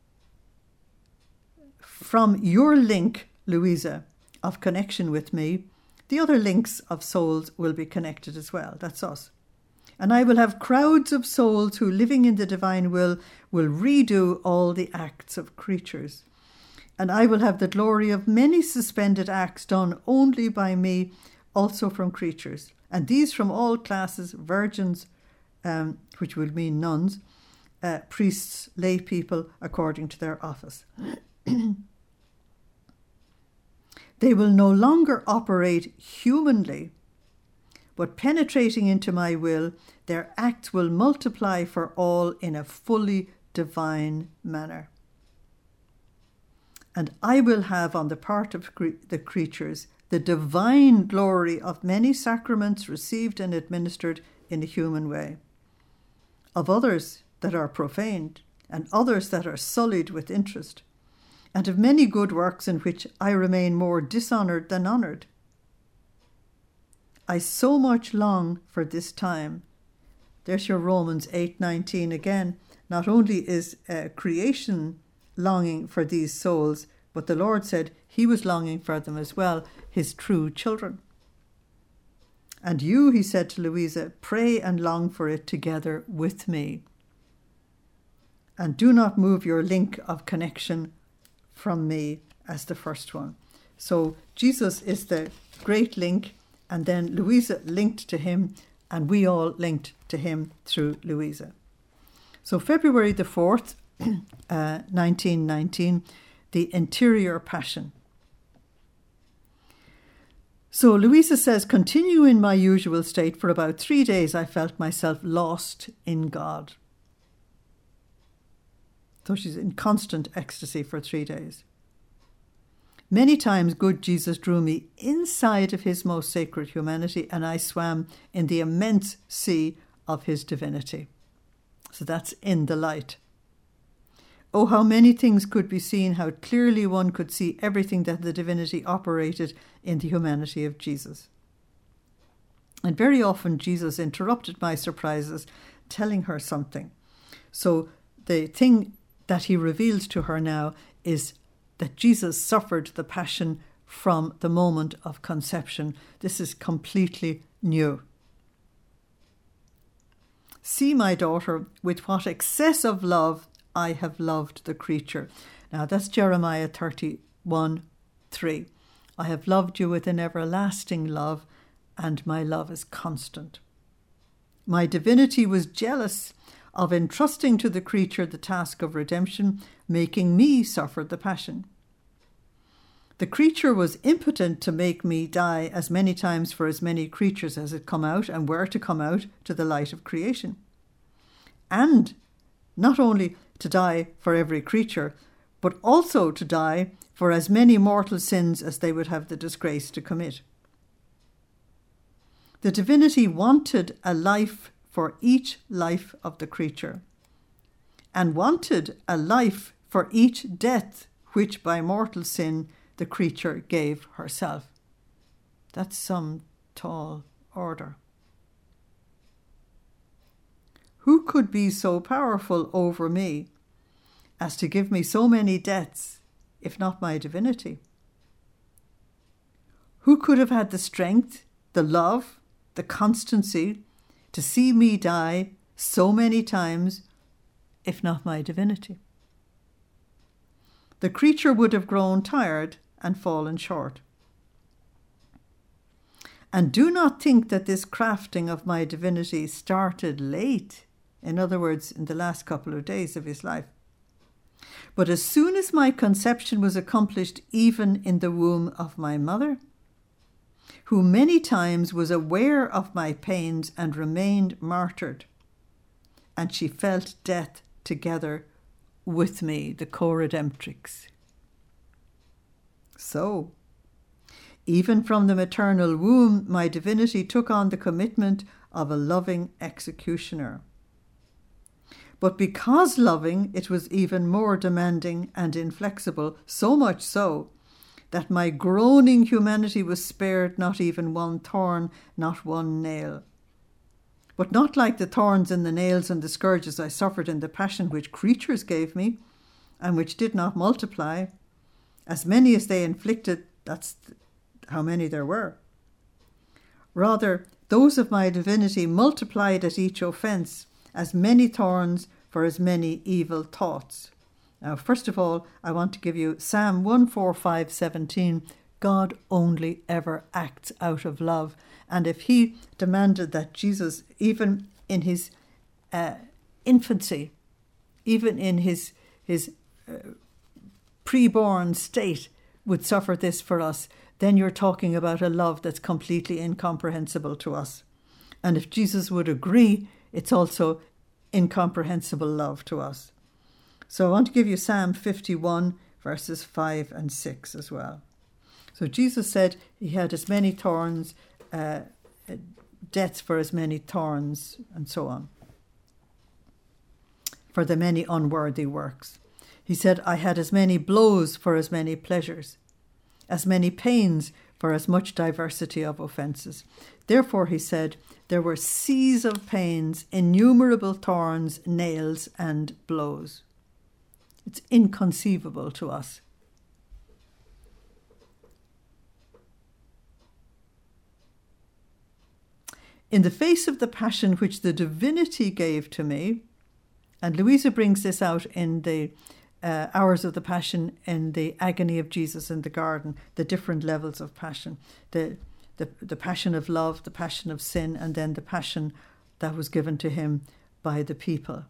from your link, Louisa, of connection with me, the other links of souls will be connected as well. That's us. And I will have crowds of souls who, living in the divine will, will redo all the acts of creatures. And I will have the glory of many suspended acts done only by me, also from creatures. And these from all classes, virgins, um, which will mean nuns, uh, priests, lay people, according to their office. They will no longer operate humanly, but penetrating into my will, their acts will multiply for all in a fully divine manner. And I will have on the part of cre- the creatures the divine glory of many sacraments received and administered in a human way, of others that are profaned, and others that are sullied with interest, and of many good works in which I remain more dishonoured than honoured. I so much long for this time. There's your Romans eight nineteen again. Not only is uh, creation longing for these souls, but the Lord said he was longing for them as well, his true children. And you, he said to Louisa, pray and long for it together with me. And do not move your link of connection from me as the first one. So Jesus is the great link, and then Louisa linked to him, and we all linked to him through Louisa. So February the fourth, uh, nineteen nineteen, the interior passion. So Louisa says, continue in my usual state. For about three days I felt myself lost in God. So she's in constant ecstasy for three days. Many times good Jesus drew me inside of his most sacred humanity, and I swam in the immense sea of his divinity. So that's in the light. Oh, how many things could be seen, how clearly one could see everything that the divinity operated in the humanity of Jesus. And very often Jesus interrupted my surprises, telling her something. So the thing that he reveals to her now is that Jesus suffered the passion from the moment of conception. This is completely new. See, my daughter, with what excess of love I have loved the creature. Now that's Jeremiah thirty-one three. I have loved you with an everlasting love, and my love is constant. My divinity was jealous of entrusting to the creature the task of redemption, making me suffer the passion. The creature was impotent to make me die as many times for as many creatures as had come out and were to come out to the light of creation. And not only to die for every creature, but also to die for as many mortal sins as they would have the disgrace to commit. The divinity wanted a life for each life of the creature, and wanted a life for each death which by mortal sin the creature gave herself. That's some tall order. Who could be so powerful over me as to give me so many deaths, if not my divinity? Who could have had the strength, the love, the constancy to see me die so many times, if not my divinity? The creature would have grown tired and fallen short. And do not think that this crafting of my divinity started late, in other words, in the last couple of days of his life. But as soon as my conception was accomplished, even in the womb of my mother, who many times was aware of my pains and remained martyred, and she felt death together with me, the co-redemptrix. So, even from the maternal womb, my divinity took on the commitment of a loving executioner. But because loving, it was even more demanding and inflexible, so much so that my groaning humanity was spared not even one thorn, not one nail. But not like the thorns and the nails and the scourges I suffered in the passion which creatures gave me, and which did not multiply. As many as they inflicted, that's how many there were. Rather, those of my divinity multiplied at each offence, as many thorns for as many evil thoughts. Now, first of all, I want to give you Psalm one forty-five seventeen. God only ever acts out of love. And if he demanded that Jesus, even in his uh, infancy, even in his, his uh, pre-born state, would suffer this for us, then you're talking about a love that's completely incomprehensible to us. And if Jesus would agree, it's also incomprehensible love to us. So I want to give you Psalm fifty-one, verses five and six as well. So Jesus said he had as many thorns, uh, deaths for as many thorns, and so on, for the many unworthy works. He said, I had as many blows for as many pleasures, as many pains for as much diversity of offences. Therefore, he said, there were seas of pains, innumerable thorns, nails, and blows. It's inconceivable to us. In the face of the passion which the divinity gave to me, and Louisa brings this out in the uh, Hours of the Passion, in the agony of Jesus in the garden, the different levels of passion, the, the, the passion of love, the passion of sin, and then the passion that was given to him by the people.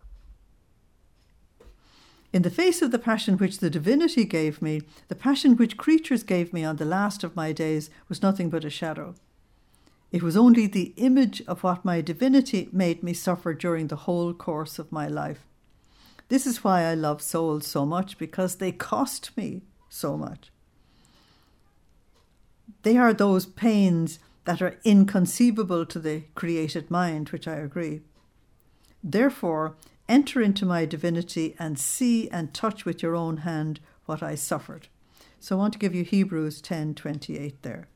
In the face of the passion which the divinity gave me, the passion which creatures gave me on the last of my days was nothing but a shadow. It was only the image of what my divinity made me suffer during the whole course of my life. This is why I love souls so much, because they cost me so much. They are those pains that are inconceivable to the created mind, which I agree. Therefore, enter into my divinity and see and touch with your own hand what I suffered. So I want to give you Hebrews ten twenty-eight there.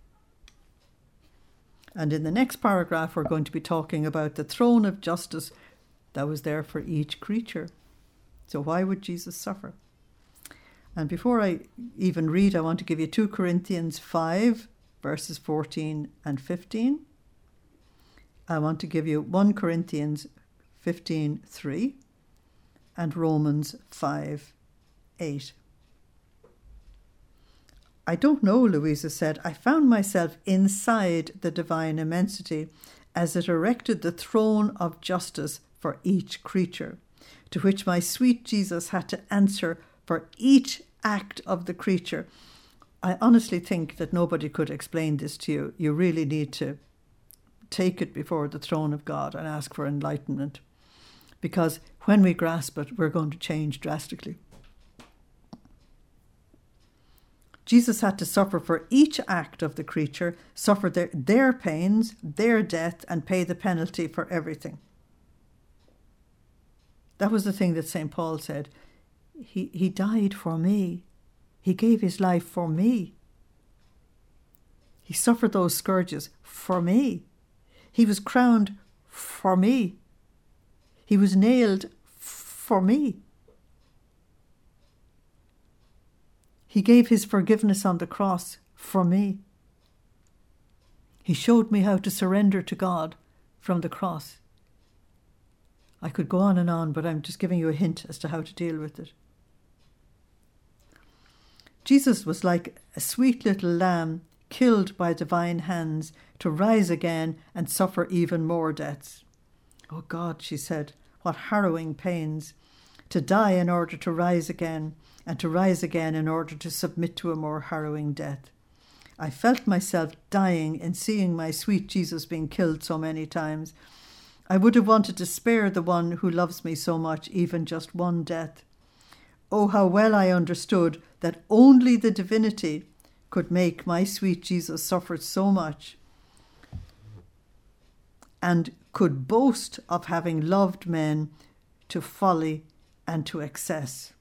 And in the next paragraph, we're going to be talking about the throne of justice that was there for each creature. So why would Jesus suffer? And before I even read, I want to give you two Corinthians five, verses fourteen and fifteen. I want to give you First Corinthians fifteen three and Romans five eight. I don't know, Louisa said. I found myself inside the divine immensity as it erected the throne of justice for each creature, to which my sweet Jesus had to answer for each act of the creature. I honestly think that nobody could explain this to you. You really need to take it before the throne of God and ask for enlightenment, because when we grasp it, we're going to change drastically. Jesus had to suffer for each act of the creature, suffer their, their pains, their death, and pay the penalty for everything. That was the thing that Saint Paul said. He, he died for me. He gave his life for me. He suffered those scourges for me. He was crowned for me. He was nailed for me. He gave his forgiveness on the cross for me. He showed me how to surrender to God from the cross. I could go on and on, but I'm just giving you a hint as to how to deal with it. Jesus was like a sweet little lamb killed by divine hands to rise again and suffer even more deaths. Oh God, she said, what harrowing pains. To die in order to rise again, and to rise again in order to submit to a more harrowing death. I felt myself dying in seeing my sweet Jesus being killed so many times. I would have wanted to spare the one who loves me so much even just one death. Oh, how well I understood that only the divinity could make my sweet Jesus suffer so much, and could boast of having loved men to folly and to excess.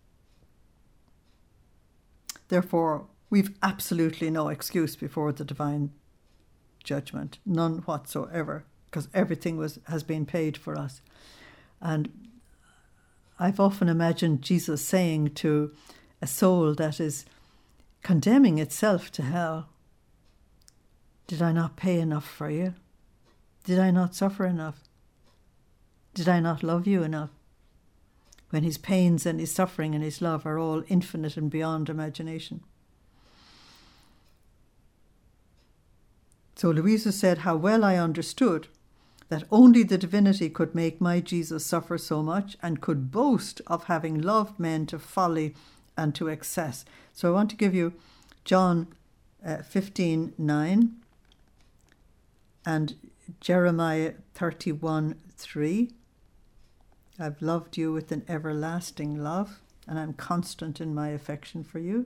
Therefore, we've absolutely no excuse before the divine judgment, none whatsoever, because everything was has been paid for us. And I've often imagined Jesus saying to a soul that is condemning itself to hell, did I not pay enough for you? Did I not suffer enough? Did I not love you enough? When his pains and his suffering and his love are all infinite and beyond imagination. So Louisa said, how well I understood that only the divinity could make my Jesus suffer so much and could boast of having loved men to folly and to excess. So I want to give you John uh, fifteen nine and Jeremiah thirty-one three. I've loved you with an everlasting love, and I'm constant in my affection for you.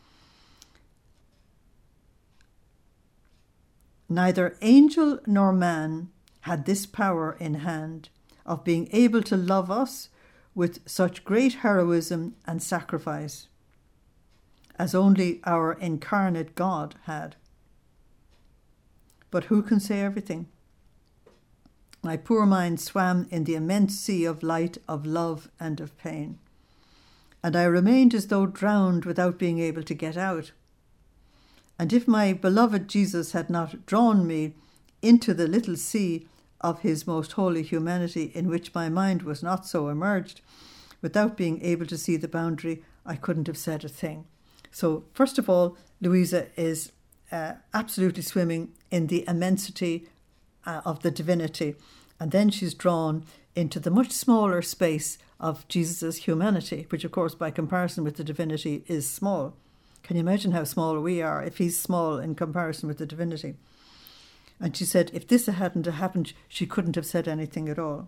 Neither angel nor man had this power in hand of being able to love us with such great heroism and sacrifice as only our incarnate God had. But who can say everything? My poor mind swam in the immense sea of light, of love, and of pain, and I remained as though drowned without being able to get out. And if my beloved Jesus had not drawn me into the little sea of his most holy humanity, in which my mind was not so immersed, without being able to see the boundary, I couldn't have said a thing. So first of all, Louisa is uh, absolutely swimming in the immensity uh, of the divinity, and then she's drawn into the much smaller space of Jesus' humanity, which of course by comparison with the divinity is small. Can you imagine how small we are if he's small in comparison with the divinity? And she said if this hadn't happened, she couldn't have said anything at all.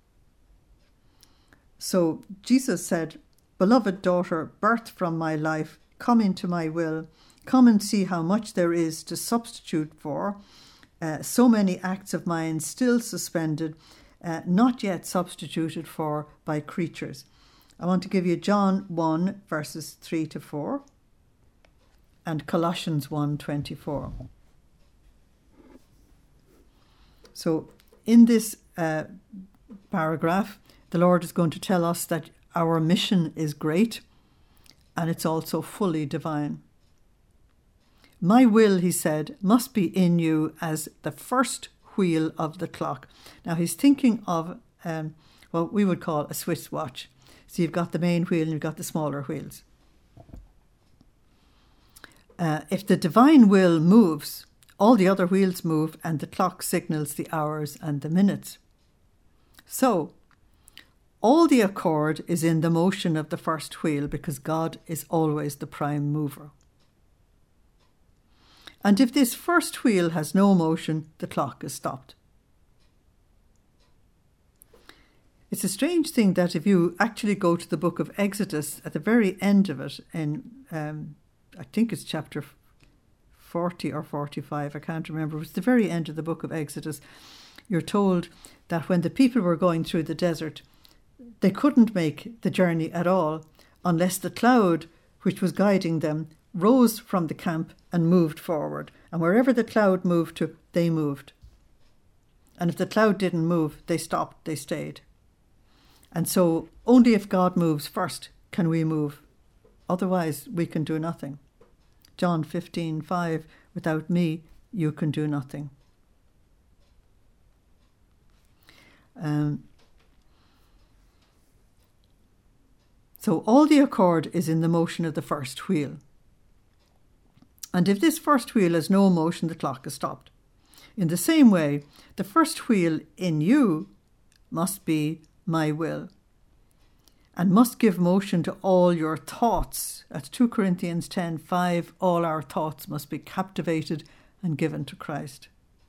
So Jesus said, "Beloved daughter, birth from my life, come into my will. Come and see how much there is to substitute for uh, so many acts of mine still suspended, uh, not yet substituted for by creatures." I want to give you John one, verses three to four, and Colossians one, twenty-four. So in this uh, paragraph, the Lord is going to tell us that our mission is great and it's also fully divine. My will, he said, must be in you as the first wheel of the clock. Now he's thinking of um, what we would call a Swiss watch. So you've got the main wheel and you've got the smaller wheels. Uh, if the divine will moves, all the other wheels move and the clock signals the hours and the minutes. So, all the accord is in the motion of the first wheel because God is always the prime mover. And if this first wheel has no motion, the clock is stopped. It's a strange thing that if you actually go to the book of Exodus, at the very end of it, in um, I think it's chapter forty or forty-five, I can't remember, it was the very end of the book of Exodus, you're told that when the people were going through the desert, they couldn't make the journey at all unless the cloud which was guiding them rose from the camp and moved forward. And wherever the cloud moved to, they moved. And if the cloud didn't move, they stopped, they stayed. And so only if God moves first can we move. Otherwise, we can do nothing. John fifteen five, without me, you can do nothing. Um, so all the accord is in the motion of the first wheel. And if this first wheel has no motion, the clock is stopped. In the same way, the first wheel in you must be my will, and must give motion to all your thoughts. At two Corinthians ten five, all our thoughts must be captivated and given to Christ.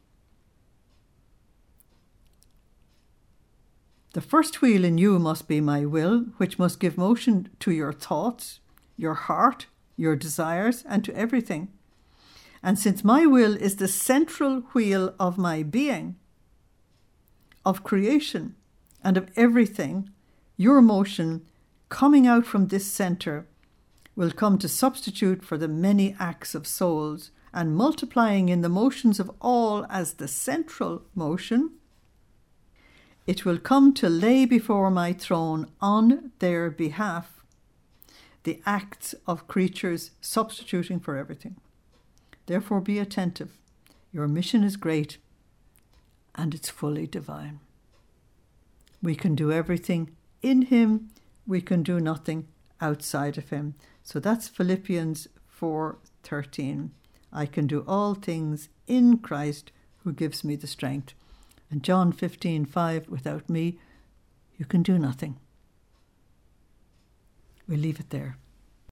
The first wheel in you must be my will, which must give motion to your thoughts, your heart, your desires, and to everything. And since my will is the central wheel of my being, of creation, and of everything, your motion coming out from this centre will come to substitute for the many acts of souls, and multiplying in the motions of all as the central motion, it will come to lay before my throne on their behalf the acts of creatures substituting for everything. Therefore be attentive. Your mission is great and it's fully divine. We can do everything in him. We can do nothing outside of him. So that's Philippians four thirteen. I can do all things in Christ who gives me the strength. And John fifteen five, without me, you can do nothing. We leave it there.